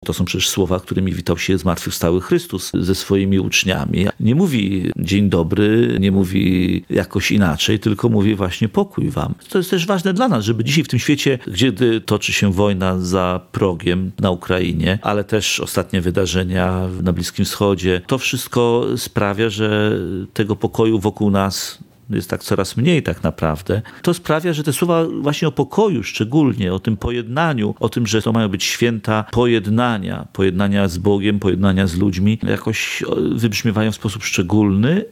To są przecież słowa, którymi witał się zmartwychwstały Chrystus ze swoimi uczniami. Nie mówi dzień dobry, nie mówi jakoś inaczej, tylko mówi właśnie pokój wam. To jest też ważne dla nas, żeby dzisiaj w tym świecie, gdzie toczy się wojna za progiem na Ukrainie, ale też ostatnie wydarzenia na Bliskim Wschodzie, to wszystko sprawia, że tego pokoju wokół nas jest tak coraz mniej tak naprawdę. To sprawia, że te słowa właśnie o pokoju szczególnie, o tym pojednaniu, o tym, że to mają być święta pojednania z Bogiem, pojednania z ludźmi, jakoś wybrzmiewają w sposób szczególny